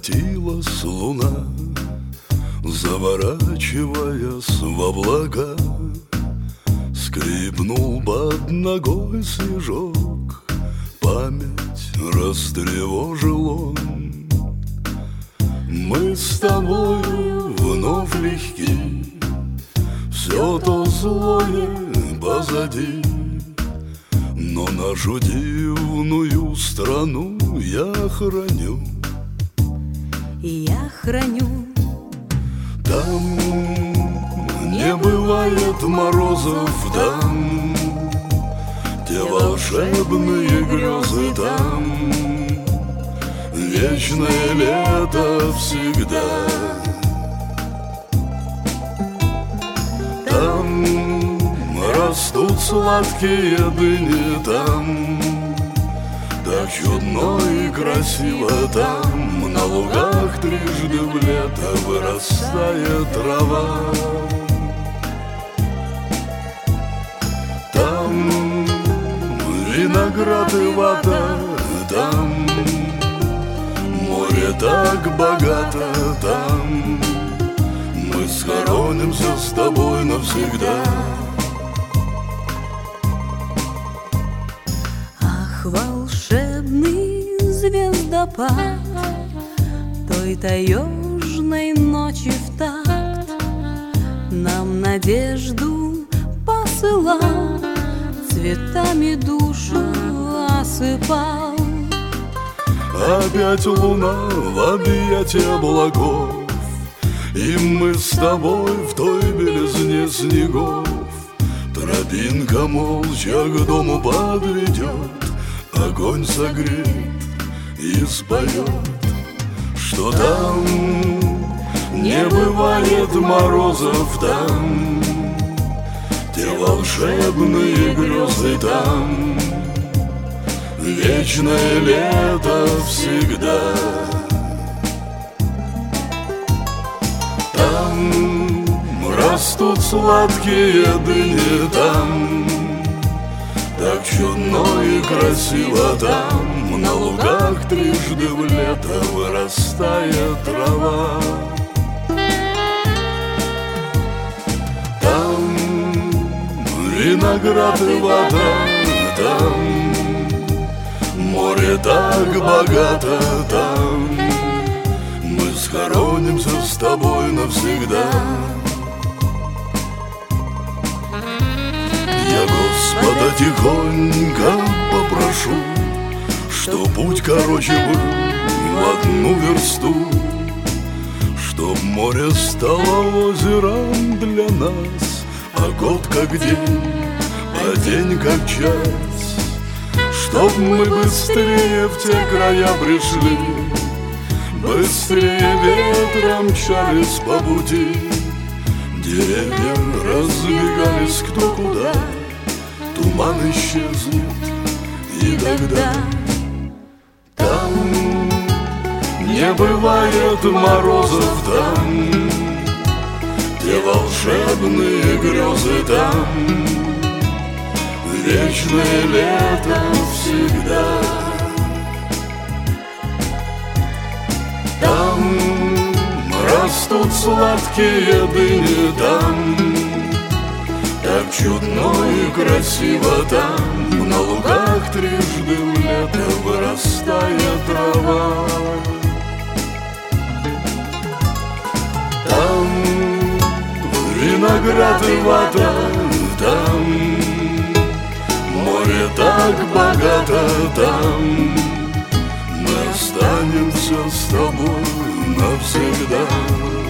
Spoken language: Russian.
Закатилась луна, заворачиваясь в облака. Скрипнул под ногой снежок, память растревожил он. Мы с тобою вновь легки, все то злое позади, но нашу дивную страну я храню. Я храню. Там не бывает морозов, там те волшебные грезы, там вечное лето всегда. Там растут сладкие дыни, там так чудно и красиво, там на лугах трижды в лето вырастает трава. Там виноград и вата, там море так богато, там мы схоронимся с тобой навсегда. Ах, волшебный звездопад той таежной ночи в такт нам надежду посылал, цветами душу осыпал. Опять луна в объятии облаков, и мы с тобой в той белизне снегов. Тропинка молча к дому подведет, огонь согреет и споет, что там не бывает морозов, там те волшебные грезы, там вечное лето всегда. Там растут сладкие дыни, там так чудно и красиво, там на лугах трижды в лето вырастает трава. Там виноград и вода, там море так богато, там мы схоронимся с тобой навсегда. Я Господа тихонько попрошу, что путь короче был в одну версту, чтоб море стало озером для нас, а год как день, а день как час, чтоб мы быстрее в те края пришли, быстрее ветром мчались по пути. Деревья разбегались кто куда, туман исчезнет, и тогда там не бывает морозов, там те волшебные грезы, там вечное лето всегда. Там растут сладкие дыни, там так чудно и красиво, там на лугах трижды в лето вырастает трава. Там виноград и вода, там море так богато, там мы останемся с тобой навсегда.